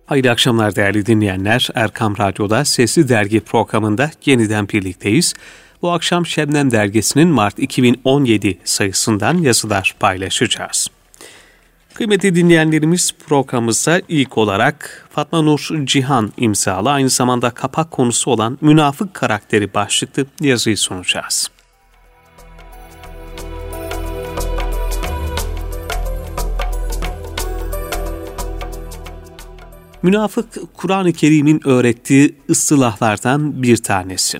Hayırlı akşamlar değerli dinleyenler. Erkam Radyo'da Sesli Dergi programında yeniden birlikteyiz. Bu akşam Şebnem Dergisi'nin Mart 2017 sayısından yazılar paylaşacağız. Kıymetli dinleyenlerimiz, programımızda ilk olarak Fatma Nur Cihan imzalı, aynı zamanda kapak konusu olan Münafık Karakteri başlıklı yazıyı sunacağız. Münafık, Kur'an-ı Kerim'in öğrettiği ıstılahlardan bir tanesi.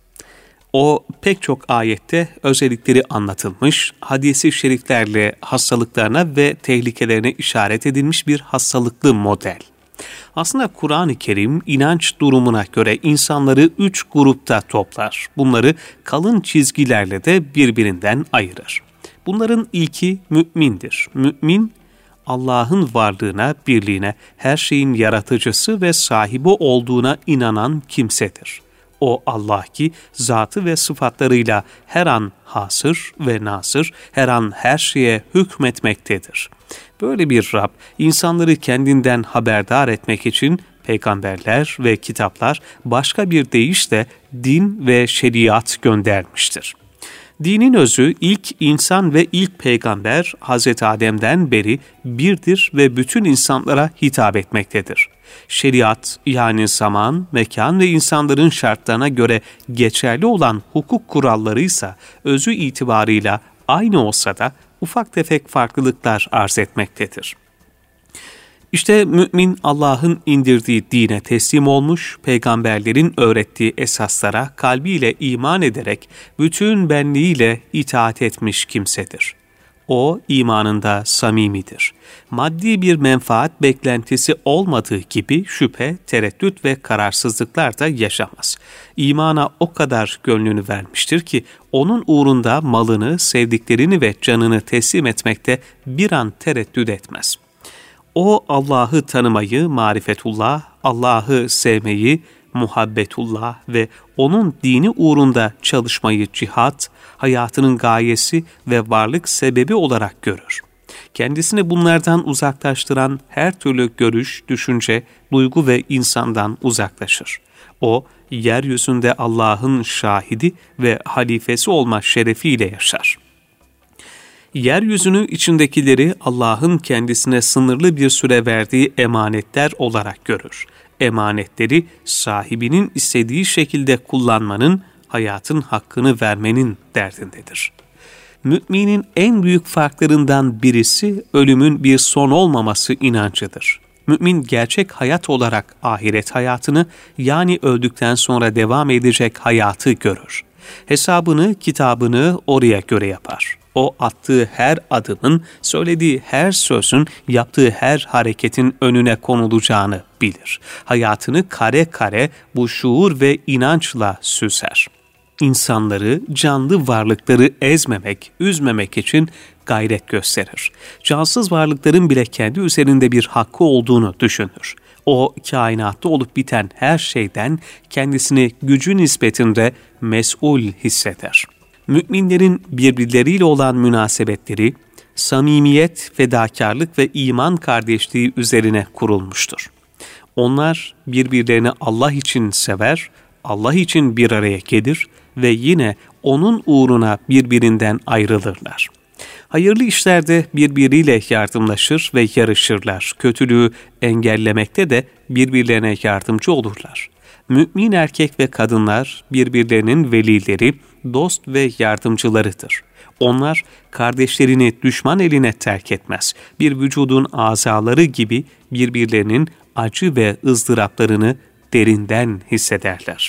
O pek çok ayette özellikleri anlatılmış, hadis-i şeriflerle hastalıklarına ve tehlikelerine işaret edilmiş bir hastalıklı model. Aslında Kur'an-ı Kerim inanç durumuna göre insanları 3 grupta toplar. Bunları kalın çizgilerle de birbirinden ayırır. Bunların ilki mümindir. Mümin, Allah'ın varlığına, birliğine, her şeyin yaratıcısı ve sahibi olduğuna inanan kimsedir. O Allah ki zatı ve sıfatlarıyla her an hasır ve nasır, her an her şeye hükmetmektedir. Böyle bir Rab, insanları kendinden haberdar etmek için peygamberler ve kitaplar, başka bir deyişle din ve şeriat göndermiştir. Dinin özü ilk insan ve ilk peygamber Hz. Adem'den beri birdir ve bütün insanlara hitap etmektedir. Şeriat yani zaman, mekan ve insanların şartlarına göre geçerli olan hukuk kuralları ise özü itibarıyla aynı olsa da ufak tefek farklılıklar arz etmektedir. İşte mümin Allah'ın indirdiği dine teslim olmuş, peygamberlerin öğrettiği esaslara kalbiyle iman ederek bütün benliğiyle itaat etmiş kimsedir. O imanında samimidir. Maddi bir menfaat beklentisi olmadığı gibi şüphe, tereddüt ve kararsızlıklar da yaşamaz. İmana o kadar gönlünü vermiştir ki onun uğrunda malını, sevdiklerini ve canını teslim etmekte bir an tereddüt etmez. O Allah'ı tanımayı, marifetullah, Allah'ı sevmeyi, muhabbetullah ve onun dini uğrunda çalışmayı cihat, hayatının gayesi ve varlık sebebi olarak görür. Kendisini bunlardan uzaklaştıran her türlü görüş, düşünce, duygu ve insandan uzaklaşır. O, yeryüzünde Allah'ın şahidi ve halifesi olma şerefiyle yaşar. Yeryüzünü içindekileri Allah'ın kendisine sınırlı bir süre verdiği emanetler olarak görür. Emanetleri sahibinin istediği şekilde kullanmanın, hayatın hakkını vermenin derdindedir. Müminin en büyük farklarından birisi ölümün bir son olmaması inancıdır. Mümin gerçek hayat olarak ahiret hayatını, yani öldükten sonra devam edecek hayatı görür. Hesabını, kitabını oraya göre yapar. O attığı her adımın, söylediği her sözün, yaptığı her hareketin önüne konulacağını bilir. Hayatını kare kare bu şuur ve inançla süser. İnsanları, canlı varlıkları ezmemek, üzmemek için gayret gösterir. Cansız varlıkların bile kendi üzerinde bir hakkı olduğunu düşünür. O, kainatta olup biten her şeyden kendisini gücü nispetinde mesul hisseder. Müminlerin birbirleriyle olan münasebetleri, samimiyet, fedakarlık ve iman kardeşliği üzerine kurulmuştur. Onlar birbirlerini Allah için sever, Allah için bir araya gelir ve yine onun uğruna birbirinden ayrılırlar. Hayırlı işlerde birbiriyle yardımlaşır ve yarışırlar. Kötülüğü engellemekte de birbirlerine yardımcı olurlar. Mümin erkek ve kadınlar birbirlerinin velileri, dost ve yardımcılarıdır. Onlar kardeşlerini düşman eline terk etmez. Bir vücudun azaları gibi birbirlerinin acı ve ızdıraplarını derinden hissederler.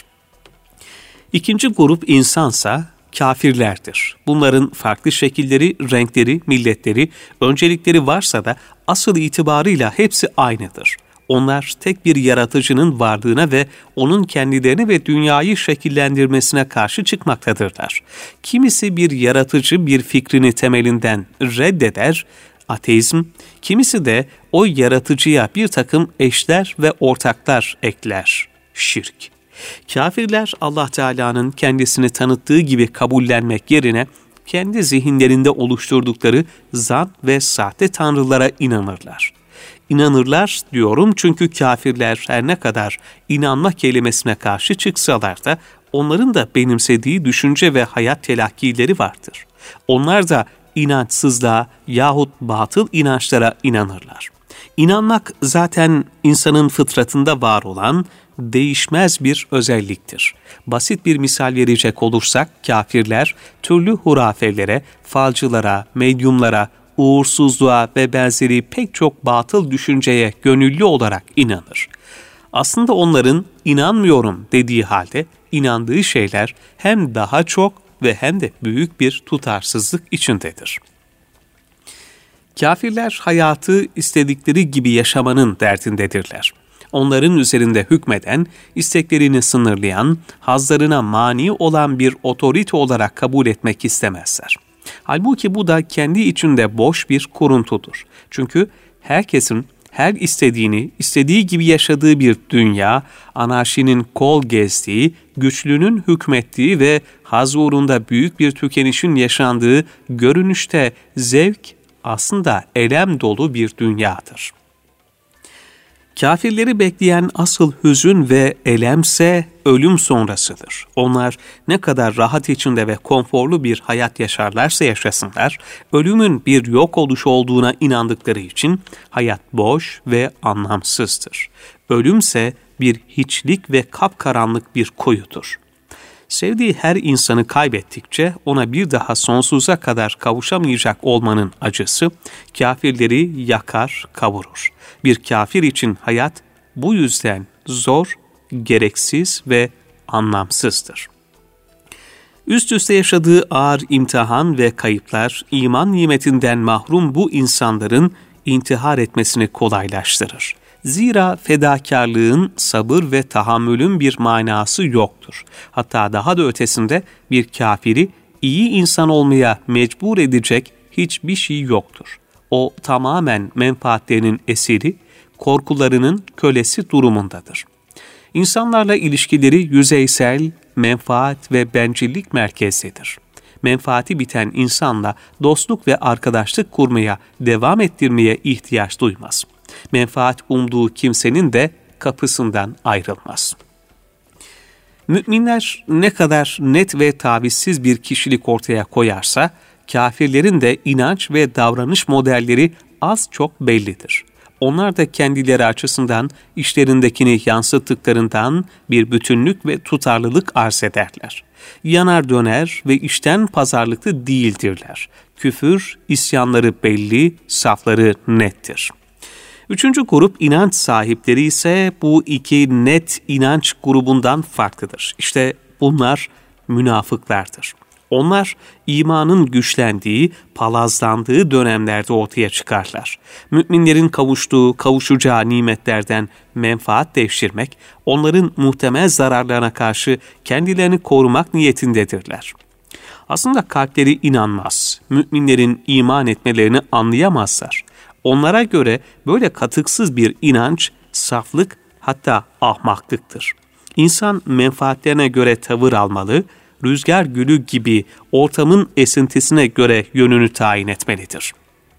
İkinci grup insansa kafirlerdir. Bunların farklı şekilleri, renkleri, milletleri, öncelikleri varsa da asıl itibarıyla hepsi aynıdır. Onlar tek bir yaratıcının varlığına ve onun kendilerini ve dünyayı şekillendirmesine karşı çıkmaktadırlar. Kimisi bir yaratıcı bir fikrini temelinden reddeder, ateizm, kimisi de o yaratıcıya bir takım eşler ve ortaklar ekler, şirk. Kafirler Allah Teala'nın kendisini tanıttığı gibi kabullenmek yerine kendi zihinlerinde oluşturdukları zan ve sahte tanrılara inanırlar. İnanırlar diyorum çünkü kafirler her ne kadar inanma kelimesine karşı çıksalar da onların da benimsediği düşünce ve hayat telakkileri vardır. Onlar da inançsızlığa yahut batıl inançlara inanırlar. İnanmak zaten insanın fıtratında var olan değişmez bir özelliktir. Basit bir misal verecek olursak kafirler türlü hurafelere, falcılara, medyumlara, uğursuzluğa ve benzeri pek çok batıl düşünceye gönüllü olarak inanır. Aslında onların inanmıyorum dediği halde inandığı şeyler hem daha çok ve hem de büyük bir tutarsızlık içindedir. Kafirler hayatı istedikleri gibi yaşamanın derdindedirler. Onların üzerinde hükmeden, isteklerini sınırlayan, hazlarına mani olan bir otorite olarak kabul etmek istemezler. Halbuki bu da kendi içinde boş bir kuruntudur. Çünkü herkesin her istediğini, istediği gibi yaşadığı bir dünya, anarşinin kol gezdiği, güçlünün hükmettiği ve haz uğrunda büyük bir tükenişin yaşandığı görünüşte zevk, aslında elem dolu bir dünyadır. Kafirleri bekleyen asıl hüzün ve elemse ölüm sonrasıdır. Onlar ne kadar rahat içinde ve konforlu bir hayat yaşarlarsa yaşasınlar, ölümün bir yok oluş olduğuna inandıkları için hayat boş ve anlamsızdır. Ölümse bir hiçlik ve kapkaranlık bir kuyudur. Sevdiği her insanı kaybettikçe ona bir daha sonsuza kadar kavuşamayacak olmanın acısı kafirleri yakar, kavurur. Bir kafir için hayat bu yüzden zor, gereksiz ve anlamsızdır. Üst üste yaşadığı ağır imtihan ve kayıplar iman nimetinden mahrum bu insanların intihar etmesini kolaylaştırır. Zira fedakarlığın, sabır ve tahammülün bir manası yoktur. Hatta daha da ötesinde bir kafiri iyi insan olmaya mecbur edecek hiçbir şey yoktur. O tamamen menfaatlerinin esiri, korkularının kölesi durumundadır. İnsanlarla ilişkileri yüzeysel, menfaat ve bencillik merkezlidir. Menfaati biten insanla dostluk ve arkadaşlık kurmaya, devam ettirmeye ihtiyaç duymaz. Menfaat umduğu kimsenin de kapısından ayrılmaz. Müminler ne kadar net ve tavizsiz bir kişilik ortaya koyarsa, kafirlerin de inanç ve davranış modelleri az çok bellidir. Onlar da kendileri açısından işlerindekini yansıttıklarından bir bütünlük ve tutarlılık arz ederler. Yanar döner ve işten pazarlıklı değildirler. Küfür, isyanları belli, safları nettir. Üçüncü grup inanç sahipleri ise bu iki net inanç grubundan farklıdır. İşte bunlar münafıklardır. Onlar imanın güçlendiği, palazlandığı dönemlerde ortaya çıkarlar. Müminlerin kavuşacağı nimetlerden menfaat devşirmek, onların muhtemel zararlarına karşı kendilerini korumak niyetindedirler. Aslında kalpleri inanmaz, müminlerin iman etmelerini anlayamazlar. Onlara göre böyle katıksız bir inanç, saflık hatta ahmaklıktır. İnsan menfaatlerine göre tavır almalı, rüzgar gülü gibi ortamın esintisine göre yönünü tayin etmelidir.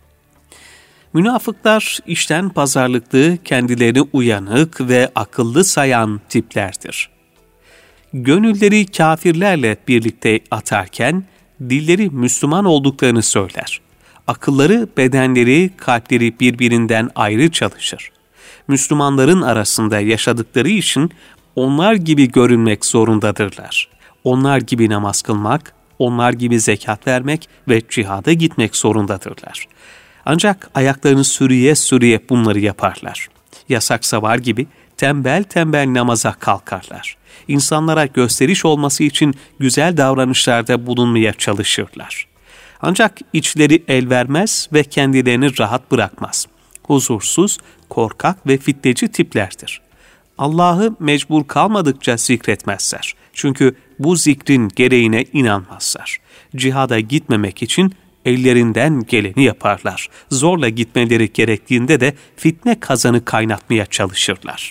Münafıklar işten pazarlıklı, kendilerini uyanık ve akıllı sayan tiplerdir. Gönülleri kafirlerle birlikte atarken dilleri Müslüman olduklarını söyler. Akılları, bedenleri, kalpleri birbirinden ayrı çalışır. Müslümanların arasında yaşadıkları için onlar gibi görünmek zorundadırlar. Onlar gibi namaz kılmak, onlar gibi zekat vermek ve cihada gitmek zorundadırlar. Ancak ayaklarını sürüye sürüye bunları yaparlar. Yasak savar gibi tembel tembel namaza kalkarlar. İnsanlara gösteriş olması için güzel davranışlarda bulunmaya çalışırlar. Ancak içleri el vermez ve kendilerini rahat bırakmaz. Huzursuz, korkak ve fitneci tiplerdir. Allah'ı mecbur kalmadıkça zikretmezler. Çünkü bu zikrin gereğine inanmazlar. Cihada gitmemek için ellerinden geleni yaparlar. Zorla gitmeleri gerektiğinde de fitne kazanı kaynatmaya çalışırlar.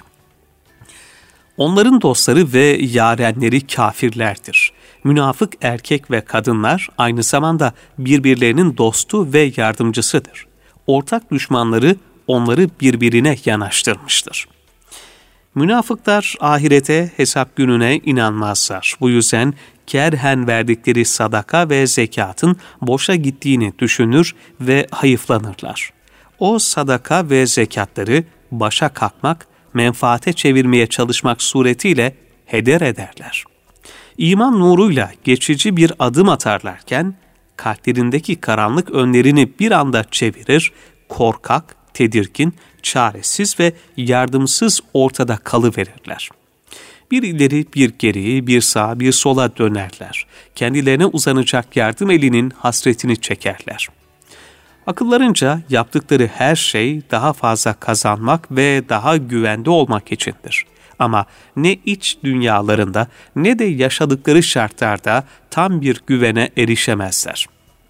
Onların dostları ve yarenleri kafirlerdir. Münafık erkek ve kadınlar aynı zamanda birbirlerinin dostu ve yardımcısıdır. Ortak düşmanları onları birbirine yanaştırmıştır. Münafıklar ahirete, hesap gününe inanmazlar. Bu yüzden kerhen verdikleri sadaka ve zekatın boşa gittiğini düşünür ve hayıflanırlar. O sadaka ve zekatları başa kalkmak, menfaate çevirmeye çalışmak suretiyle heder ederler. İman nuruyla geçici bir adım atarlarken, kalplerindeki karanlık önlerini bir anda çevirir, korkak, tedirgin, çaresiz ve yardımsız ortada kalıverirler. Bir ileri, bir geri, bir sağa, bir sola dönerler. Kendilerine uzanacak yardım elinin hasretini çekerler. Akıllarınca yaptıkları her şey daha fazla kazanmak ve daha güvende olmak içindir. Ama ne iç dünyalarında ne de yaşadıkları şartlarda tam bir güvene erişemezler.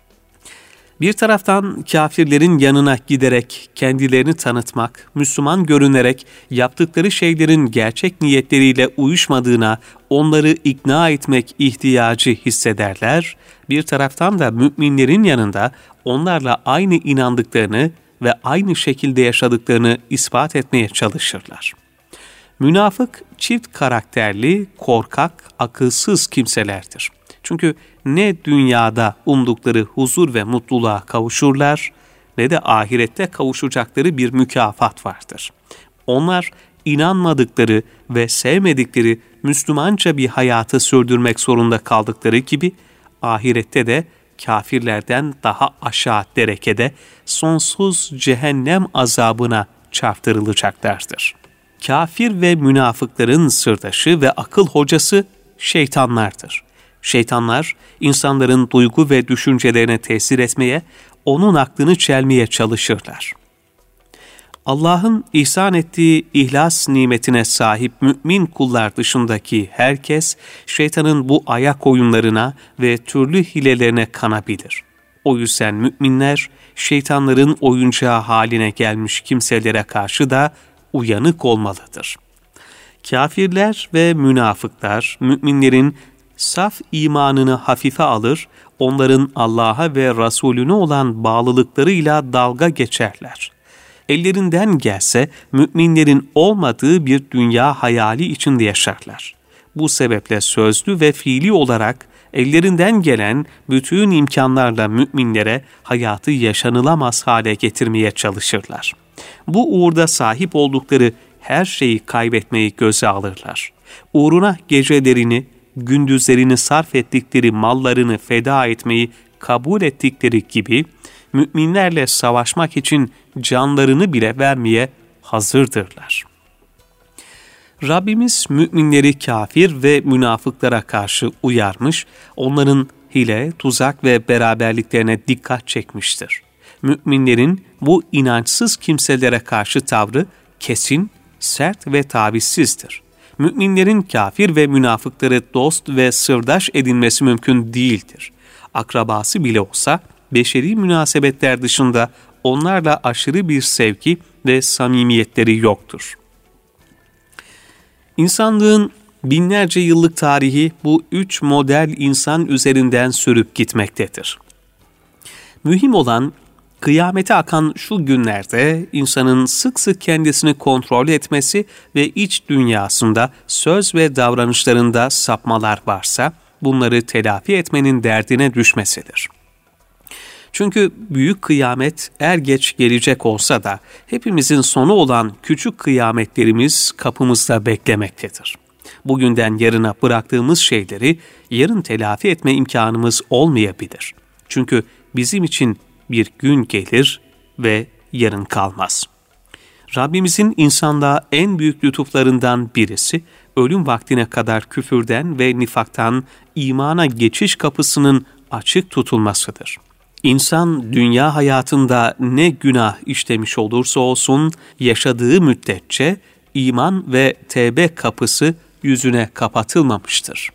Bir taraftan kafirlerin yanına giderek kendilerini tanıtmak, Müslüman görünerek yaptıkları şeylerin gerçek niyetleriyle uyuşmadığına onları ikna etmek ihtiyacı hissederler. Bir taraftan da müminlerin yanında onlarla aynı inandıklarını ve aynı şekilde yaşadıklarını ispat etmeye çalışırlar. Münafık, çift karakterli, korkak, akılsız kimselerdir. Çünkü ne dünyada umdukları huzur ve mutluluğa kavuşurlar, ne de ahirette kavuşacakları bir mükafat vardır. Onlar inanmadıkları ve sevmedikleri Müslümanca bir hayatı sürdürmek zorunda kaldıkları gibi, ahirette de kafirlerden daha aşağı derekede sonsuz cehennem azabına çarptırılacaklardır. Kafir ve münafıkların sırdaşı ve akıl hocası şeytanlardır. Şeytanlar, insanların duygu ve düşüncelerine tesir etmeye, onun aklını çelmeye çalışırlar. Allah'ın ihsan ettiği ihlas nimetine sahip mümin kullar dışındaki herkes, şeytanın bu ayak oyunlarına ve türlü hilelerine kanabilir. O yüzden müminler, şeytanların oyuncağı haline gelmiş kimselere karşı da uyanık olmalıdır. Kafirler ve münafıklar, müminlerin saf imanını hafife alır, onların Allah'a ve Resulüne olan bağlılıklarıyla dalga geçerler. Ellerinden gelse müminlerin olmadığı bir dünya hayali içinde yaşarlar. Bu sebeple sözlü ve fiili olarak ellerinden gelen bütün imkanlarla müminlere hayatı yaşanılamaz hale getirmeye çalışırlar. Bu uğurda sahip oldukları her şeyi kaybetmeyi göze alırlar. Uğruna gecelerini, gündüzlerini sarf ettikleri mallarını feda etmeyi kabul ettikleri gibi, müminlerle savaşmak için canlarını bile vermeye hazırdırlar. Rabbimiz müminleri kafir ve münafıklara karşı uyarmış, onların hile, tuzak ve beraberliklerine dikkat çekmiştir. Müminlerin bu inançsız kimselere karşı tavrı kesin, sert ve tavizsizdir. Müminlerin kafir ve münafıkları dost ve sırdaş edinmesi mümkün değildir. Akrabası bile olsa, beşeri münasebetler dışında onlarla aşırı bir sevgi ve samimiyetleri yoktur. İnsanlığın binlerce yıllık tarihi bu üç model insan üzerinden sürüp gitmektedir. Mühim olan, kıyamete akan şu günlerde insanın sık sık kendisini kontrol etmesi ve iç dünyasında söz ve davranışlarında sapmalar varsa bunları telafi etmenin derdine düşmesidir. Çünkü büyük kıyamet er geç gelecek olsa da hepimizin sonu olan küçük kıyametlerimiz kapımızda beklemektedir. Bugünden yarına bıraktığımız şeyleri yarın telafi etme imkanımız olmayabilir. Çünkü bizim için bir gün gelir ve yarın kalmaz. Rabbimizin insanlığa en büyük lütuflarından birisi, ölüm vaktine kadar küfürden ve nifaktan imana geçiş kapısının açık tutulmasıdır. İnsan dünya hayatında ne günah işlemiş olursa olsun, yaşadığı müddetçe iman ve tevbe kapısı yüzüne kapatılmamıştır.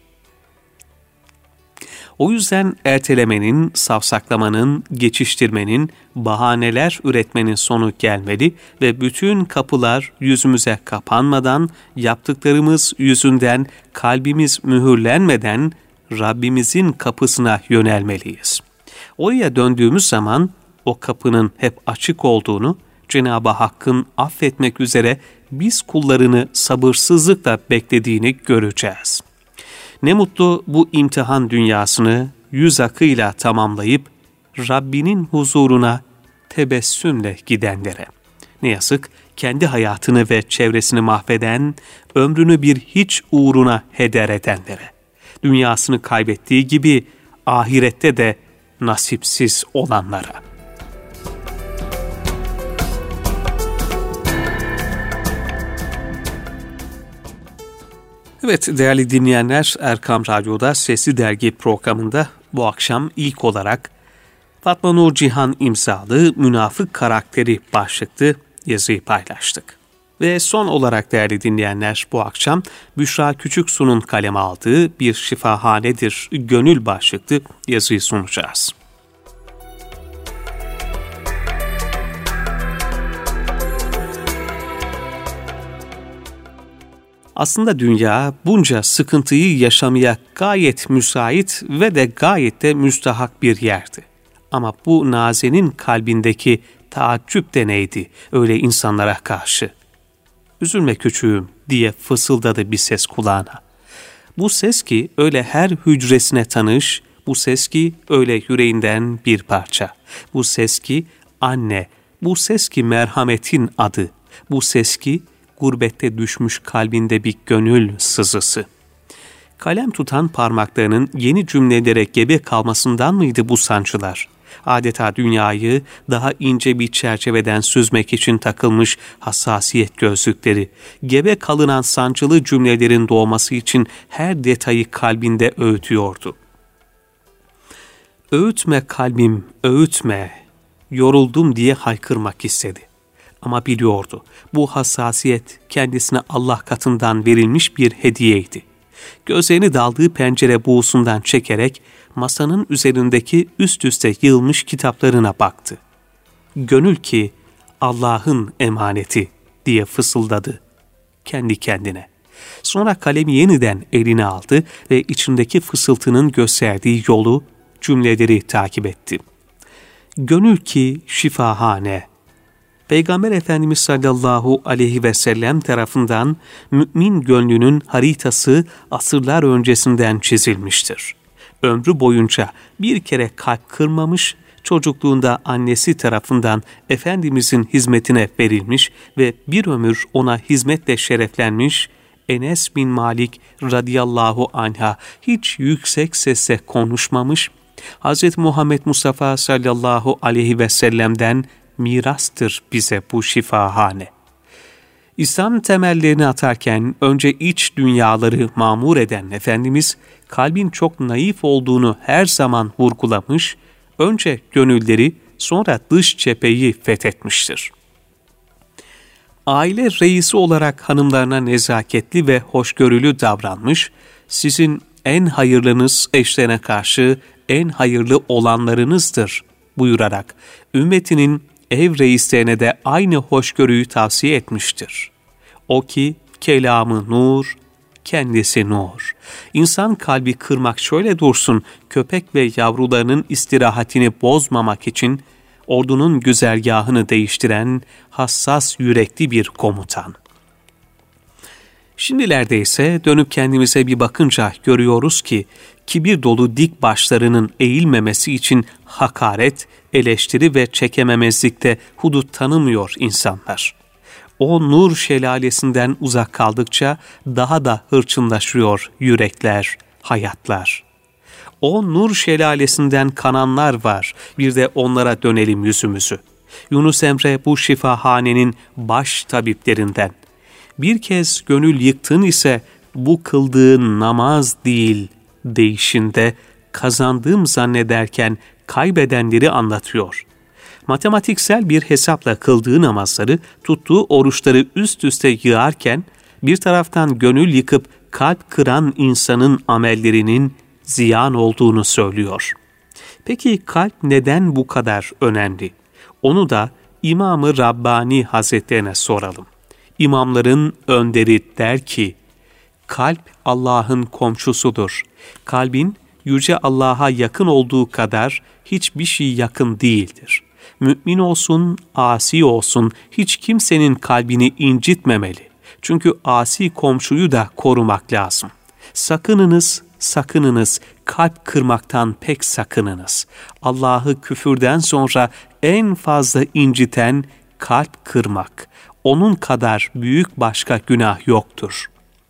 O yüzden ertelemenin, savsaklamanın, geçiştirmenin, bahaneler üretmenin sonu gelmeli ve bütün kapılar yüzümüze kapanmadan, yaptıklarımız yüzünden kalbimiz mühürlenmeden Rabbimizin kapısına yönelmeliyiz. Oraya döndüğümüz zaman o kapının hep açık olduğunu, Cenab-ı Hakk'ın affetmek üzere biz kullarını sabırsızlıkla beklediğini göreceğiz. Ne mutlu bu imtihan dünyasını yüz akıyla tamamlayıp Rabbinin huzuruna tebessümle gidenlere. Ne yazık kendi hayatını ve çevresini mahveden, ömrünü bir hiç uğruna heder edenlere. Dünyasını kaybettiği gibi ahirette de nasipsiz olanlara. Evet değerli dinleyenler, Erkam Radyo'da Sesli Dergi programında bu akşam ilk olarak Fatma Nur Cihan imzalı Münafık Karakteri başlıklı yazıyı paylaştık. Ve son olarak değerli dinleyenler, bu akşam Büşra Küçüksu'nun kaleme aldığı Bir Şifahanedir Gönül başlıklı yazıyı sunacağız. Aslında dünya bunca sıkıntıyı yaşamaya gayet müsait ve de gayet de müstahak bir yerdi. Ama bu Naze'nin kalbindeki taaccüp de neydi öyle insanlara karşı? "Üzülme küçüğüm" diye fısıldadı bir ses kulağına. Bu ses ki öyle her hücresine tanış, bu ses ki öyle yüreğinden bir parça. Bu ses ki anne, bu ses ki merhametin adı, bu ses ki gurbette düşmüş kalbinde bir gönül sızısı. Kalem tutan parmaklarının yeni cümlelere gebe kalmasından mıydı bu sancılar? Adeta dünyayı daha ince bir çerçeveden süzmek için takılmış hassasiyet gözlükleri, gebe kalınan sancılı cümlelerin doğması için her detayı kalbinde öğütüyordu. "Öğütme kalbim, öğütme", yoruldum diye haykırmak istedi. Ama biliyordu, bu hassasiyet kendisine Allah katından verilmiş bir hediyeydi. Gözlerini daldığı pencere buğusundan çekerek masanın üzerindeki üst üste yığılmış kitaplarına baktı. "Gönül ki Allah'ın emaneti" diye fısıldadı kendi kendine. Sonra kalemi yeniden eline aldı ve içindeki fısıltının gösterdiği yolu, cümleleri takip etti. "Gönül ki şifahane." Peygamber Efendimiz sallallahu aleyhi ve sellem tarafından mümin gönlünün haritası asırlar öncesinden çizilmiştir. Ömrü boyunca bir kere kalp kırmamış, çocukluğunda annesi tarafından Efendimizin hizmetine verilmiş ve bir ömür ona hizmetle şereflenmiş, Enes bin Malik radıyallahu anh'a hiç yüksek sesle konuşmamış, Hz. Muhammed Mustafa sallallahu aleyhi ve sellem'den mirastır bize bu şifahane. İslam temellerini atarken önce iç dünyaları mamur eden Efendimiz, kalbin çok naif olduğunu her zaman vurgulamış, önce gönülleri sonra dış cepheyi fethetmiştir. Aile reisi olarak hanımlarına nezaketli ve hoşgörülü davranmış, "Sizin en hayırlınız eşlerine karşı en hayırlı olanlarınızdır" buyurarak ümmetinin ev reislerine de aynı hoşgörüyü tavsiye etmiştir. O ki kelamı nur, kendisi nur. İnsan kalbi kırmak şöyle dursun, köpek ve yavrularının istirahatini bozmamak için ordunun güzergahını değiştiren hassas yürekli bir komutan. Şimdilerde ise dönüp kendimize bir bakınca görüyoruz ki kibir dolu dik başlarının eğilmemesi için hakaret, eleştiri ve çekememezlikte hudut tanımıyor insanlar. O nur şelalesinden uzak kaldıkça daha da hırçınlaşıyor yürekler, hayatlar. O nur şelalesinden kananlar var, bir de onlara dönelim yüzümüzü. Yunus Emre bu şifahanenin baş tabiplerinden. "Bir kez gönül yıktın ise bu kıldığın namaz değil" deyişinde kazandığım zannederken kaybedenleri anlatıyor. Matematiksel bir hesapla kıldığı namazları, tuttuğu oruçları üst üste yığarken bir taraftan gönül yıkıp kalp kıran insanın amellerinin ziyan olduğunu söylüyor. Peki kalp neden bu kadar önemli? Onu da İmam-ı Rabbani Hazretlerine soralım. İmamların önderi der ki, kalp Allah'ın komşusudur. Kalbin Yüce Allah'a yakın olduğu kadar hiçbir şey yakın değildir. Mümin olsun, asi olsun hiç kimsenin kalbini incitmemeli. Çünkü asi komşuyu da korumak lazım. Sakınınız, sakınınız, kalp kırmaktan pek sakınınız. Allah'ı küfürden sonra en fazla inciten kalp kırmak. Onun kadar büyük başka günah yoktur.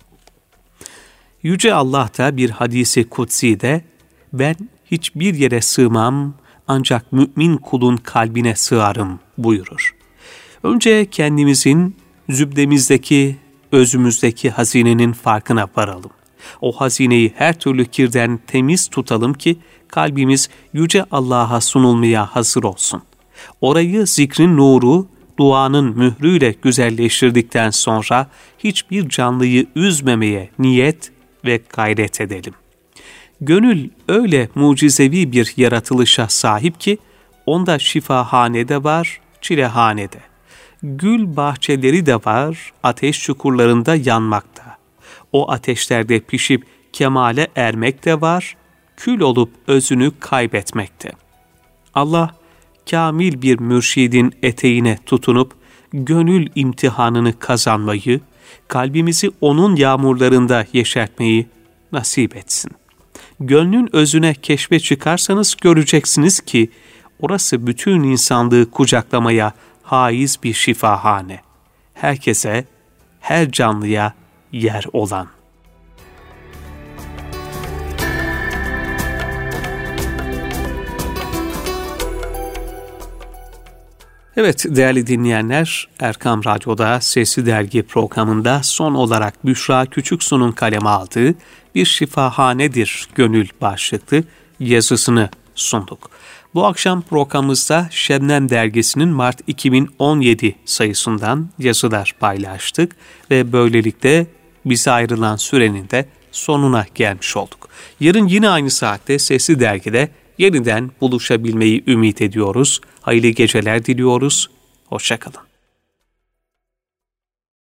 Yüce Allah da bir hadisi kutsi'de ben hiçbir yere sığmam ancak mümin kulun kalbine sığarım buyurur. Önce kendimizin zübdemizdeki, özümüzdeki hazinenin farkına varalım. O hazineyi her türlü kirden temiz tutalım ki kalbimiz Yüce Allah'a sunulmaya hazır olsun. Orayı zikrin nuru, duanın mührüyle güzelleştirdikten sonra hiçbir canlıyı üzmemeye niyet ve gayret edelim. Gönül öyle mucizevi bir yaratılışa sahip ki onda şifahane de var, çilehane de. Gül bahçeleri de var, ateş çukurlarında yanmakta. O ateşlerde pişip kemale ermek de var, kül olup özünü kaybetmekte. Allah, kamil bir mürşidin eteğine tutunup, gönül imtihanını kazanmayı, kalbimizi onun yağmurlarında yeşertmeyi nasip etsin. Gönlün özüne keşfe çıkarsanız göreceksiniz ki, orası bütün insanlığı kucaklamaya haiz bir şifahane. Herkese, her canlıya yer olan. Evet değerli dinleyenler, Erkam Radyo'da Sesli Dergi programında son olarak Büşra Küçüksu'nun kaleme aldığı Bir Şifahanedir Gönül başlıklı yazısını sunduk. Bu akşam programımızda Şebnem Dergisi'nin Mart 2017 sayısından yazılar paylaştık ve böylelikle bize ayrılan sürenin de sonuna gelmiş olduk. Yarın yine aynı saatte Sesli Dergi'de yeniden buluşabilmeyi ümit ediyoruz. Hayırlı geceler diliyoruz. Hoşça kalın.